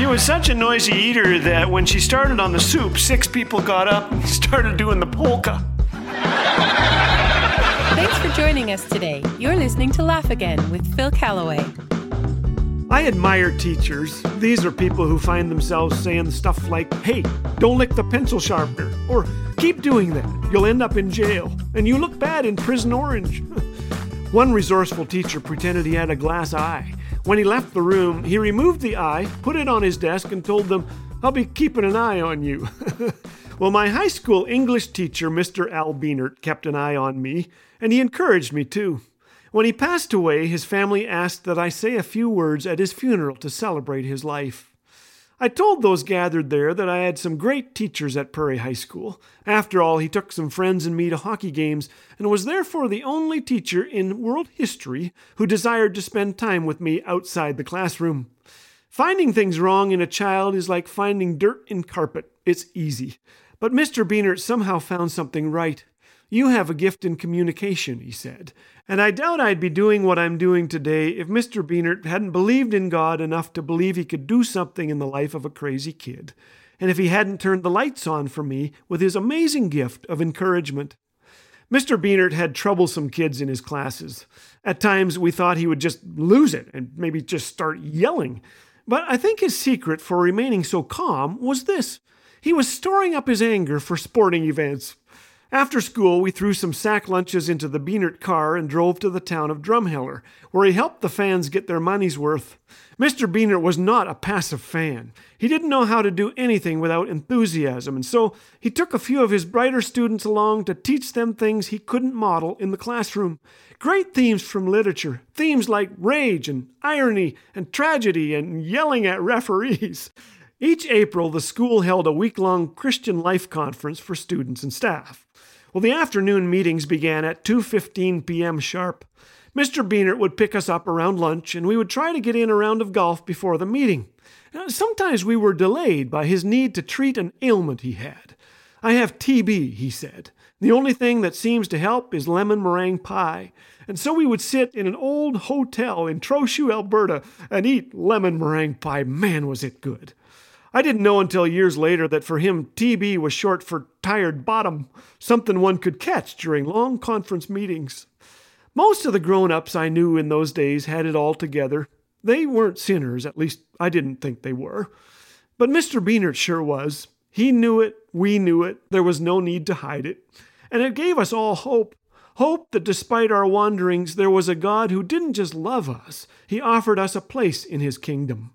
She was such a noisy eater that when she started on the soup, 6 people got up and started doing the polka. Thanks for joining us today. You're listening to Laugh Again with Phil Callaway. I admire teachers. These are people who find themselves saying stuff like, "Hey, don't lick the pencil sharpener," or "Keep doing that, you'll end up in jail, and you look bad in Prison Orange." One resourceful teacher pretended he had a glass eye. When he left the room, he removed the eye, put it on his desk, and told them, "I'll be keeping an eye on you." Well, my high school English teacher, Mr. Al Beanert, kept an eye on me, and he encouraged me too. When he passed away, his family asked that I say a few words at his funeral to celebrate his life. I told those gathered there that I had some great teachers at Prairie High School. After all, he took some friends and me to hockey games and was therefore the only teacher in world history who desired to spend time with me outside the classroom. Finding things wrong in a child is like finding dirt in carpet. It's easy. But Mr. Beanert somehow found something right. "You have a gift in communication," he said, "and I doubt I'd be doing what I'm doing today if Mr. Beanert hadn't believed in God enough to believe he could do something in the life of a crazy kid, and if he hadn't turned the lights on for me with his amazing gift of encouragement." Mr. Beanert had troublesome kids in his classes. At times we thought he would just lose it and maybe just start yelling. But I think his secret for remaining so calm was this: he was storing up his anger for sporting events. After school, we threw some sack lunches into the Beanert car and drove to the town of Drumheller, where he helped the fans get their money's worth. Mr. Beanert was not a passive fan. He didn't know how to do anything without enthusiasm, and so he took a few of his brighter students along to teach them things he couldn't model in the classroom. Great themes from literature, themes like rage and irony and tragedy and yelling at referees. Each April, the school held a week-long Christian life conference for students and staff. Well, the afternoon meetings began at 2:15 p.m. sharp. Mr. Beanert would pick us up around lunch, and we would try to get in a round of golf before the meeting. Sometimes we were delayed by his need to treat an ailment he had. "I have TB," he said. "The only thing that seems to help is lemon meringue pie." And so we would sit in an old hotel in Trochu, Alberta, and eat lemon meringue pie. Man, was it good. I didn't know until years later that for him, TB was short for tired bottom, something one could catch during long conference meetings. Most of the grown-ups I knew in those days had it all together. They weren't sinners, at least I didn't think they were. But Mr. Beanert sure was. He knew it, we knew it, there was no need to hide it. And it gave us all hope. Hope that despite our wanderings, there was a God who didn't just love us, he offered us a place in his kingdom.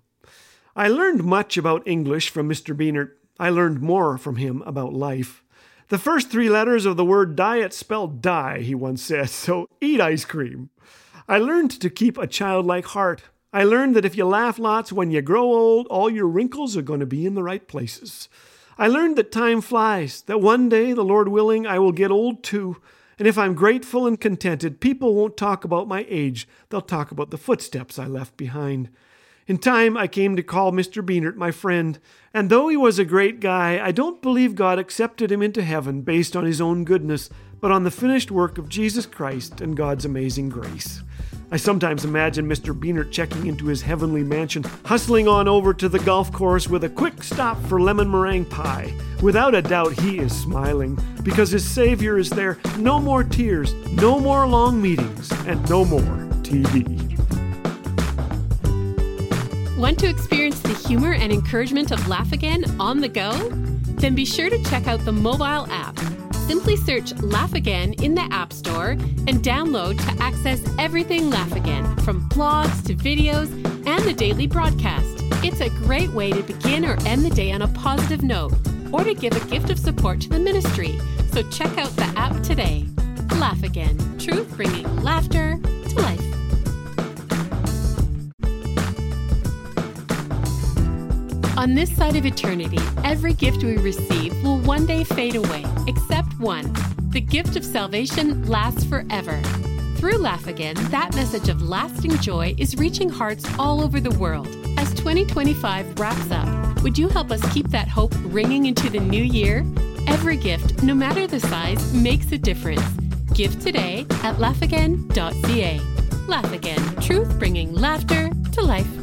I learned much about English from Mr. Beanert. I learned more from him about life. The first 3 letters of the word diet spell die, he once said, so eat ice cream. I learned to keep a childlike heart. I learned that if you laugh lots when you grow old, all your wrinkles are going to be in the right places. I learned that time flies, that one day, the Lord willing, I will get old too. And if I'm grateful and contented, people won't talk about my age. They'll talk about the footsteps I left behind. In time, I came to call Mr. Beanert my friend, and though he was a great guy, I don't believe God accepted him into heaven based on his own goodness, but on the finished work of Jesus Christ and God's amazing grace. I sometimes imagine Mr. Beanert checking into his heavenly mansion, hustling on over to the golf course with a quick stop for lemon meringue pie. Without a doubt, he is smiling, because his Savior is there. No more tears, no more long meetings, and no more TV. Want to experience the humor and encouragement of Laugh Again on the go? Then be sure to check out the mobile app. Simply search Laugh Again in the App Store and download to access everything Laugh Again, from blogs to videos and the daily broadcast. It's a great way to begin or end the day on a positive note, or to give a gift of support to the ministry. So check out the app today. Laugh Again, truth bringing laughter to life. On this side of eternity, every gift we receive will one day fade away, except one. The gift of salvation lasts forever. Through Laugh Again, that message of lasting joy is reaching hearts all over the world. As 2025 wraps up, would you help us keep that hope ringing into the new year? Every gift, no matter the size, makes a difference. Give today at laughagain.ca. Laugh Again, truth bringing laughter to life.